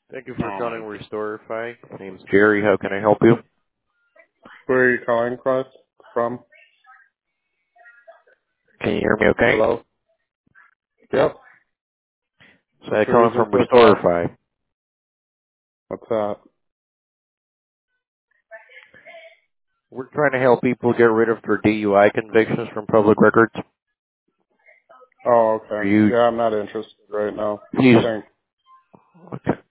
Thank you for Oh calling my god. Restorify. My name's Jerry. How can I help you? Where are you calling from? Can you hear me okay? Hello? Yep. So I'm Who calling is this from with that? Restorify. What's that? We're trying to help people get rid of their DUI convictions from public records. Oh, Are okay. you, Yeah, I'm not interested right now. please, Thanks. okay.